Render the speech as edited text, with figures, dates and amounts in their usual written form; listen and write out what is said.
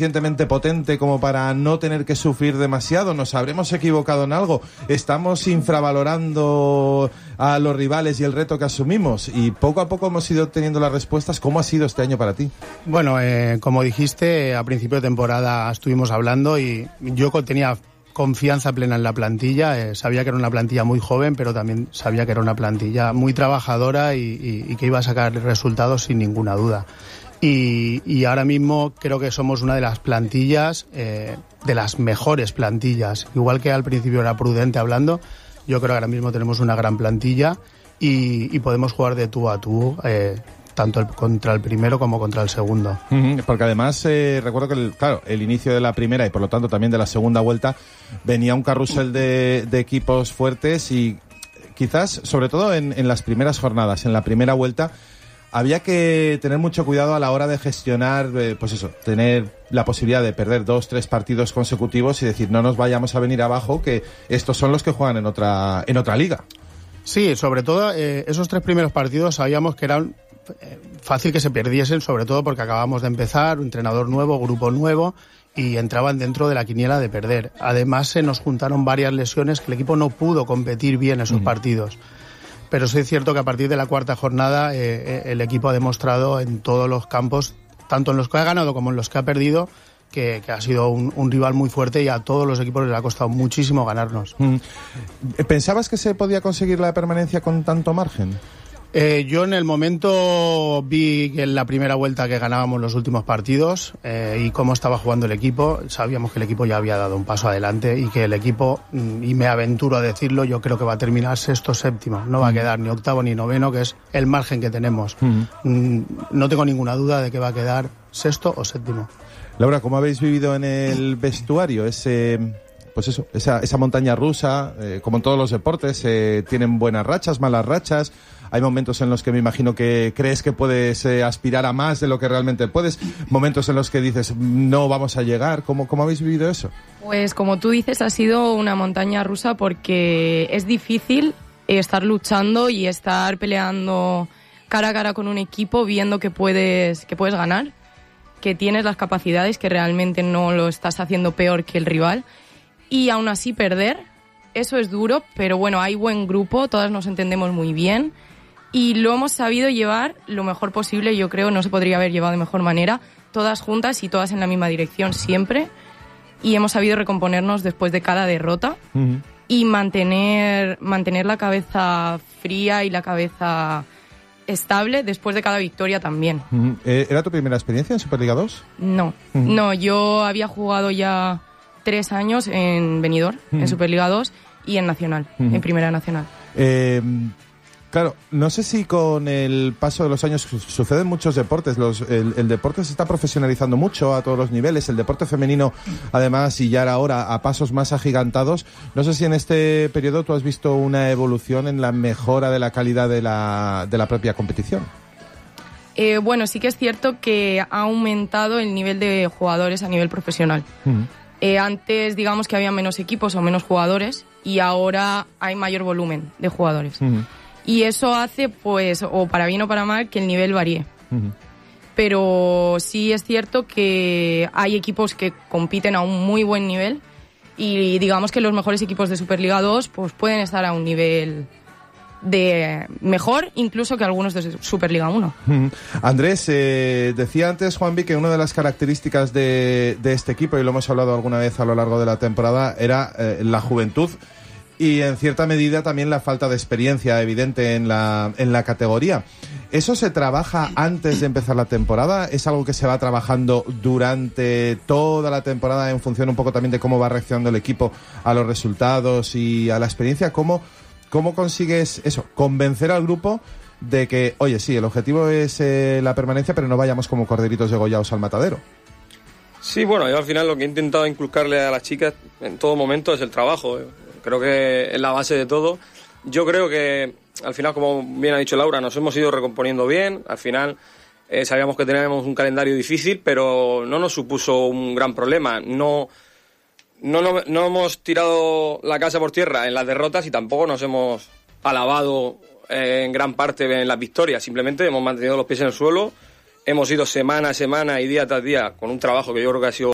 suficientemente potente como para no tener que sufrir demasiado? ¿Nos habremos equivocado en algo? ¿Estamos infravalorando a los rivales y el reto que asumimos? Y poco a poco hemos ido teniendo las respuestas. ¿Cómo ha sido este año para ti? Bueno, como dijiste, a principio de temporada estuvimos hablando y yo tenía confianza plena en la plantilla. Sabía que era una plantilla muy joven, pero también sabía que era una plantilla muy trabajadora y que iba a sacar resultados sin ninguna duda. Y ahora mismo creo que somos una de las plantillas, de las mejores plantillas. Igual que al principio era prudente hablando, yo creo que ahora mismo tenemos una gran plantilla y podemos jugar de tú a tú, tanto contra el primero como contra el segundo. Porque además recuerdo que el inicio de la primera y por lo tanto también de la segunda vuelta venía un carrusel de equipos fuertes y quizás sobre todo en las primeras jornadas, en la primera vuelta había que tener mucho cuidado a la hora de gestionar, tener la posibilidad de perder 2-3 partidos consecutivos y decir no nos vayamos a venir abajo, que estos son los que juegan en otra liga. Sí, sobre todo esos 3 primeros partidos sabíamos que eran fácil que se perdiesen, sobre todo porque acabamos de empezar, un entrenador nuevo, grupo nuevo, y entraban dentro de la quiniela de perder. Además se nos juntaron varias lesiones que el equipo no pudo competir bien esos partidos. Pero sí es cierto que a partir de la cuarta jornada el equipo ha demostrado en todos los campos, tanto en los que ha ganado como en los que ha perdido, que ha sido un rival muy fuerte y a todos los equipos les ha costado muchísimo ganarnos. ¿Pensabas que se podía conseguir la permanencia con tanto margen? Yo en el momento vi que en la primera vuelta que ganábamos los últimos partidos y cómo estaba jugando el equipo, sabíamos que el equipo ya había dado un paso adelante y que el equipo, y me aventuro a decirlo, yo creo que va a terminar sexto o séptimo, no va a quedar ni octavo ni noveno, que es el margen que tenemos. No tengo ninguna duda de que va a quedar sexto o séptimo. Laura, ¿cómo habéis vivido en el vestuario esa montaña rusa? Como en todos los deportes, tienen buenas rachas, malas rachas. Hay momentos en los que me imagino que crees que puedes aspirar a más de lo que realmente puedes. Momentos en los que dices, no vamos a llegar. ¿Cómo habéis vivido eso? Pues como tú dices, ha sido una montaña rusa porque es difícil estar luchando y estar peleando cara a cara con un equipo viendo que puedes ganar, que tienes las capacidades, que realmente no lo estás haciendo peor que el rival. Y aún así perder, eso es duro, pero bueno, hay buen grupo, todas nos entendemos muy bien y lo hemos sabido llevar lo mejor posible. Yo creo no se podría haber llevado de mejor manera, todas juntas y todas en la misma dirección siempre, y hemos sabido recomponernos después de cada derrota y mantener la cabeza fría y la cabeza estable después de cada victoria también. ¿Era tu primera experiencia en Superliga 2? No, yo había jugado ya 3 años en Benidorm, en Superliga 2 y en Nacional, en Primera Nacional. Claro, no sé si con el paso de los años sucede en muchos deportes. El deporte se está profesionalizando mucho a todos los niveles. El deporte femenino, además, y ya ahora a pasos más agigantados. No sé si en este periodo tú has visto una evolución en la mejora de la calidad de la propia competición. Bueno, sí que es cierto que ha aumentado el nivel de jugadores a nivel profesional. Antes, digamos que había menos equipos o menos jugadores y ahora hay mayor volumen de jugadores. Y eso hace, pues, o para bien o para mal, que el nivel varíe. Pero sí es cierto que hay equipos que compiten a un muy buen nivel y digamos que los mejores equipos de Superliga 2 pues pueden estar a un nivel de mejor incluso que algunos de Superliga 1. Andrés, decía antes Juanvi que una de las características de este equipo, y lo hemos hablado alguna vez a lo largo de la temporada, era la juventud y en cierta medida también la falta de experiencia evidente en la categoría. ¿Eso se trabaja antes de empezar la temporada? ¿Es algo que se va trabajando durante toda la temporada en función un poco también de cómo va reaccionando el equipo a los resultados y a la experiencia? ¿Cómo consigues eso, convencer al grupo de que, oye, sí, el objetivo es la permanencia, pero no vayamos como corderitos degollados al matadero? Sí, bueno, yo al final lo que he intentado inculcarle a las chicas en todo momento es el trabajo. Creo que es la base de todo. Yo creo que al final, como bien ha dicho Laura, nos hemos ido recomponiendo bien. Al final sabíamos que teníamos un calendario difícil, pero no nos supuso un gran problema. No hemos tirado la casa por tierra en las derrotas y tampoco nos hemos alabado en gran parte en las victorias. Simplemente hemos mantenido los pies en el suelo. Hemos ido semana a semana y día tras día con un trabajo que yo creo que ha sido